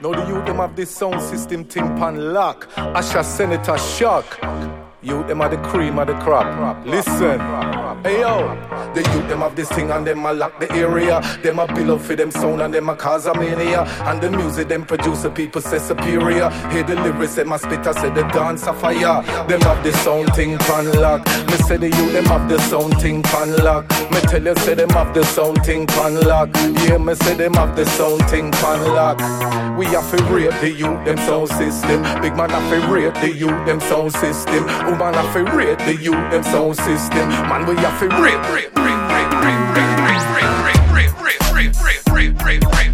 Now the youth them have this sound system thing pan lock. Asha Senator Shock. You them are the cream of the crop. Listen, hey yo, the youth them have this thing and them a lock the area. Them a build up for them sound and them a cause a mania. And the music them produce people say superior. Hear the lyrics them a spit, I say the dance a fire. Them have the sound thing pan lock. Me say the youth them have the sound thing pan lock. Me tell you say them have the sound thing pan lock. Yeah, me say them have the sound thing pan lock. We have to rate the youth them sound system. Big man have to rate the youth them sound system. Woman have to rate the youth them sound system. Man we have to rate.